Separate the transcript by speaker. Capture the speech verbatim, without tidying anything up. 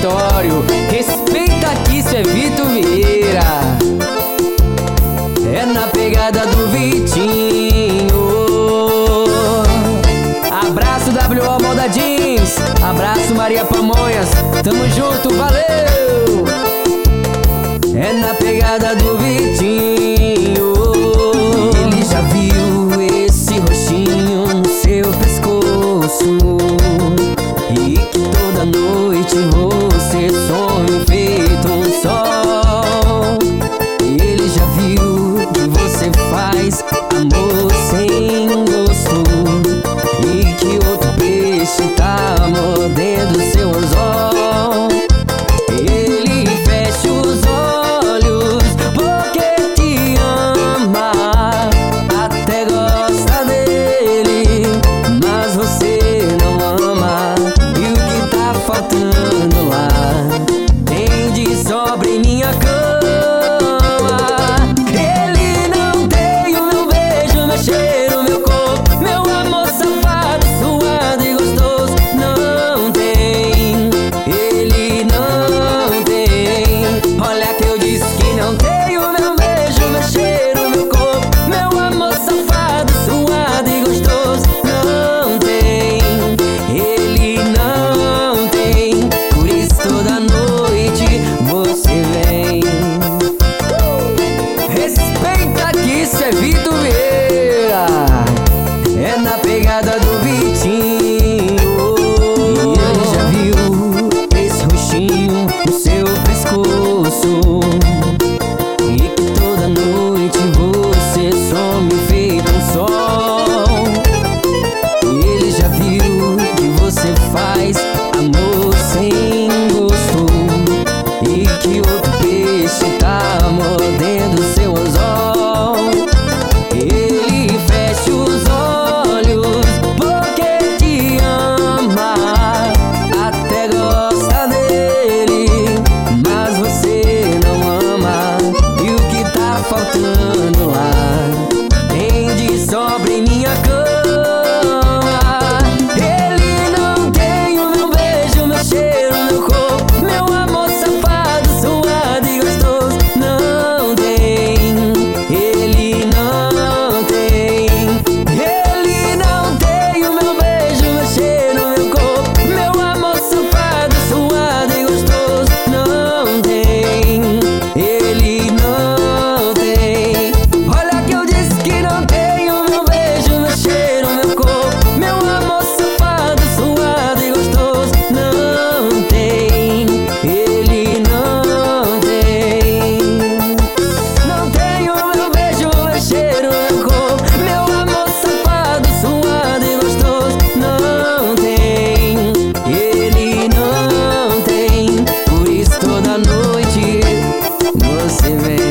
Speaker 1: território. Respeita que isso é Vitor Vieira. É na pegada do Vitinho. Abraço W O Moda Jeans, abraço Maria Pamonhas, tamo junto, valeu! É na pegada do Vitinho. Ele já viu esse roxinho no seu pescoço, e que toda noite você sonha feito um sol. Ele já viu que você faz amor sem gosto, e que outro peixe tá mordendo seu anzol. Ele fecha os olhos porque te ama, até gosta dele, mas você não ama. E o que tá faltando lá tem de sobra em minha cama. Ele não tem o meu beijo, meu cheiro, meu corpo, meu amor safado, suado e gostoso. Não tem, ele não tem. Olha que eu disse que não tem o meu beijo, meu cheiro, meu corpo, meu amor safado, suado e gostoso. Não tem, ele não tem. Por isso toda noite você vem. Respeita que isso é Vitor Vieira. É na pegada do Vitinho. E ele já viu esse roxinho no seu pescoço, e que toda noite você some feito um sol. E ele já viu que você faz amor sem gosto, e que outro peixe tá mordendo seu anzol. Ele fecha os olhos porque te ama, até gosta dele, mas você não ama. E o que tá faltando lá tem de sobra em minha cama. Ele não tem o meu beijo, meu cheiro, meu corpo, meu amor safado, suado e gostoso. Não tem, ele não tem. Ele não tem o meu beijo, meu cheiro, meu corpo, meu amor safado, suado e gostoso. Não tem, ele não tem. Olha que eu disse que não tem o meu beijo, meu cheiro, meu corpo, meu amor safado, suado e gostoso. Não tem, ele não tem. Não tem o meu beijo, meu cheiro, meu corpo, meu amor safado, suado e gostoso. Não tem, ele não tem. Por isso toda noite você vem.